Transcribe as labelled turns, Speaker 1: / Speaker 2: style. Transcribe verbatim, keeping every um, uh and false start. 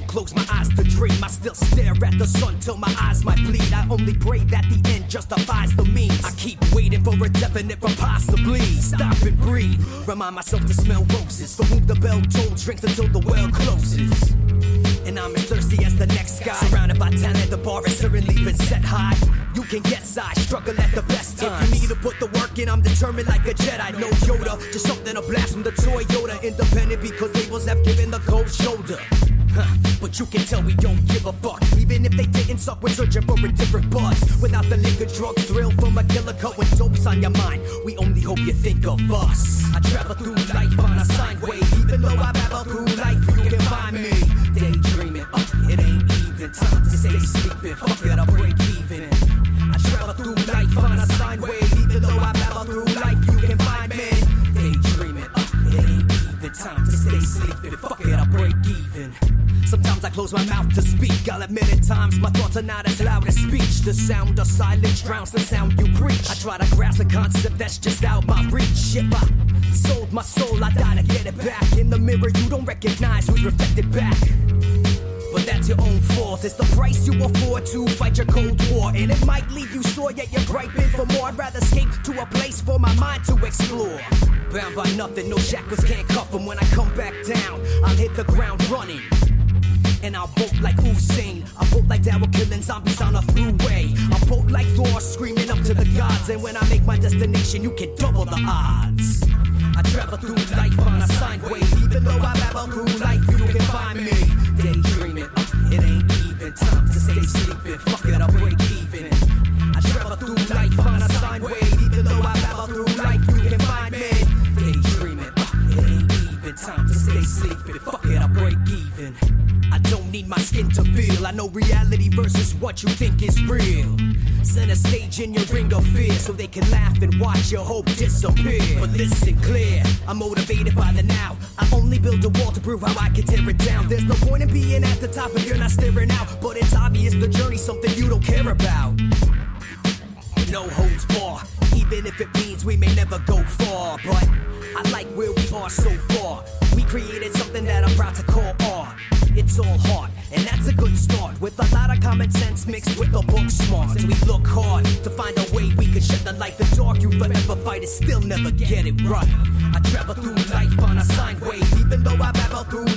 Speaker 1: close my eyes to dream. I still stare at the sun till my eyes might bleed. I only pray that the end justifies the means. I keep waiting for a definite from possibly. Stop and breathe, remind myself to smell roses. For whom the bell tolls, drinks until the well closes. And I'm as thirsty as the next guy. Surrounded by talent, the bar has certainly been set high. You can guess I struggle at the best times. If you need to put the work in, I'm determined like a Jedi. No Yoda, just something to blast from the Toyota. Independent because labels have given the cold shoulder. Huh, but you can tell we don't give a fuck. Even if they didn't suck, we're searching for a different buzz. Without the liquor, drug thrill from a killer cut with dopes on your mind, we only hope you think of us. I travel through life on a sine wave. Even though I babble through life, you can find me daydreaming. Uh, it ain't even time to stay sleeping. Fuck it, I'll break even. I travel through life on a sine wave. Even though I babble through life, you can find me daydreaming. Uh, it ain't even time to stay sleeping. Fuck it, I'll break even. Sometimes I close my mouth to speak. I'll admit at times my thoughts are not as loud as speech. The sound of silence drowns the sound you preach. I try to grasp the concept that's just out my reach. If I sold my soul, I gotta get it back. In the mirror you don't recognize who's reflected back. But that's your own fault. It's the price you afford to fight your cold war. And it might leave you sore, yet you're griping for more. I'd rather escape to a place for my mind to explore. Bound by nothing, no shackles can't cuff them. When I come back down, I'll hit the ground running. And I'll bolt like Usain. I'll bolt like Daryl killing zombies on a throughway. I'll bolt like Thor screaming up to the gods. And when I make my destination, you can double the odds. I travel through life on a sine wave. Even though I babble through life, you can find me daydreaming. Uh, it ain't even time to stay sleeping. Fuck it, I'll break even. I travel through life on a sine wave. Even though I babble through life, you can find me daydreaming. Uh, it ain't even time to stay sleeping. Fuck it, I'll break even. I don't need my skin to feel. I know reality versus what you think is real. Set a stage in your ring of fear so they can laugh and watch your hope disappear. But listen clear, I'm motivated by the now. I only build a wall to prove how I can tear it down. There's no point in being at the top if you're not staring out. But it's obvious the journey's something you don't care about. No holds bar, even if it means we may never go far. But I like where we are so far. We created something that I'm proud to call art. It's all heart, and that's a good start. With a lot of common sense mixed with a book smart. So we look hard to find a way we can shed the light. The dark you forever fight it, still never get it right. I travel through life on a sine wave. Even though I babble through